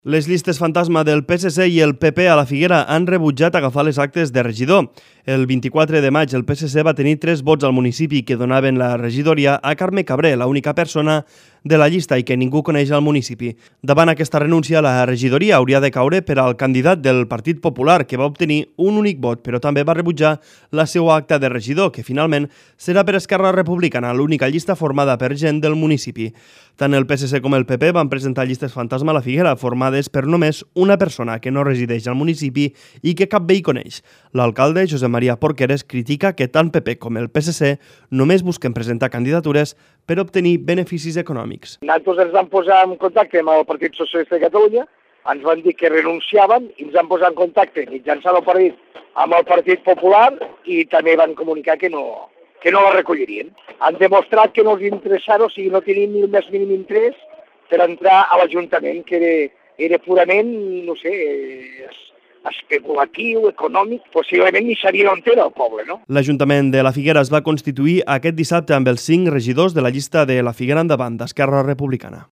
Les llistes fantasma del PSC i el PP a la Figuera han rebutjat agafar les actes de regidor. El 24 de maig el PSC va tenir 3 vots al municipi que donaven la regidoria a Carme Cabré, l'única persona de la llista i que ningú coneix al municipi. Davant aquesta renúncia, la regidoria hauria de caure per al candidat del Partit Popular, que va obtenir un únic vot, però també va rebutjar la seva acta de regidor, que finalment serà per Esquerra Republicana, l'única llista formada per gent del municipi. Tant el PSC com el PP van presentar llistes fantasma a la Figuera, formades per només una persona que no resideix al municipi i que cap veí coneix. L'alcalde, Josep Maria Porqueres, critica que tant PP com el PSC només busquen presentar candidatures per obtenir beneficis econòmics. Nosaltres ens vam posar en contacte amb el Partit Socialista de Catalunya, ens van dir que renunciaven i ens van posar en contacte mitjançant el partit amb el Partit Popular i també van comunicar que no la recollirien. Han demostrat que no els interessava, o sigui, no tenien ni el més mínim interès per entrar a l'Ajuntament, que era purament, no sé, especulatiu, econòmic, possiblement ni sabien on era el poble, no? L'Ajuntament de la Figuera es va constituir aquest dissabte amb els 5 regidors de la llista de la Figuera Endavant d'Esquerra Republicana.